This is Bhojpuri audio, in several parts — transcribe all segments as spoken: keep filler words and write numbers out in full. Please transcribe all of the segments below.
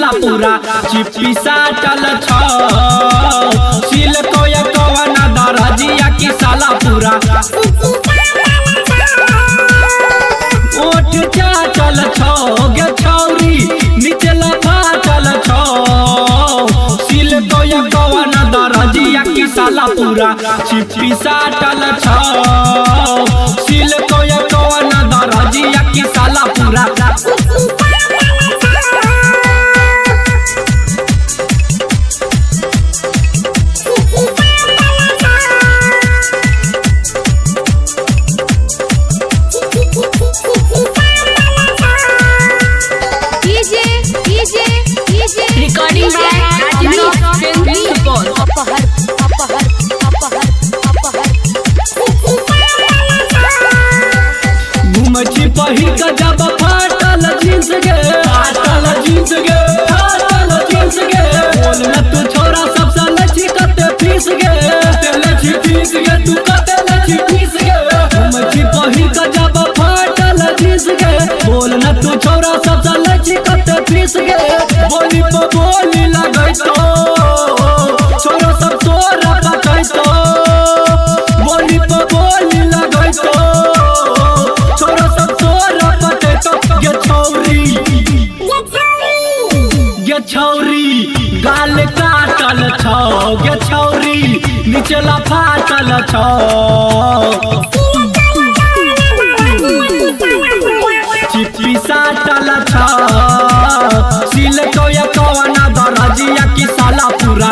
साला पूरा चिप्पी साटल छौ सिल कोया कवना दरजिया की साला पूरा ओठ चाटल छौ गे छौरी निचला फाटल छौ सिल कोया कवना दरजिया की साला पूरा चिप्पी साटल छौ सिल कोया कवना दरजिया की साला पूरा Recording by Rajni Film Support. Apahar, apahar, apahar, apahar. घुमची पहिर का जब फाटल जींस गे फाटल जींस गे फाटल जींस गे बोल न तू छोरा सबसे लची कते फीस गे कते लची फीस गे तू कते लची फीस गे घुमची पहिर का जब फाटल जींस गे बोल न तू छोरा सबसे लची कते फीस गे बोली पे बोली लगै तो छोरा सब तोरा पकै तो बोली पे बोली लगै तो छोरा सब तोरा पकै तो गे छौरी गे छौरी गाल काटल छौ गे छौरी निचला फाटल छौ चिप्पी साटल छौ सिल कोया कवना दरजिया की साला पूरा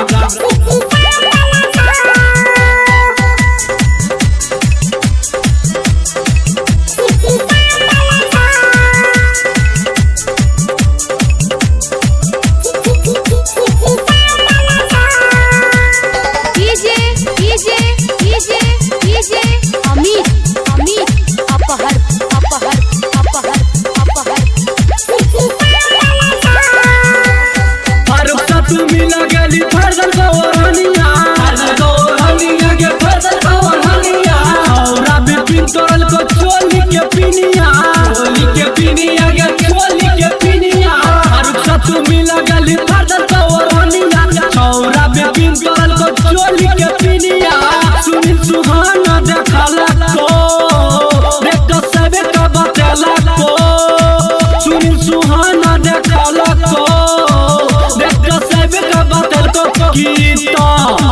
चोली के पिनिया चोली के पिनिया गे चोली के पिनिया फारूक सा तू मिला गली फरदल कवरनिया छौरा बे पिन करल को चोली के पिनिया सुनील सुहाना देखला को देख सबे का बतेला को सुनील सुहाना देखला को देख सबे का बतेल को गीता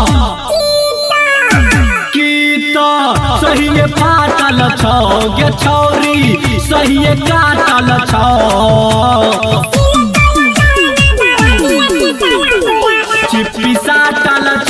गीता सही ये फाटल छौ गे छौरी सही ये काटल छौ चिप्पी साटल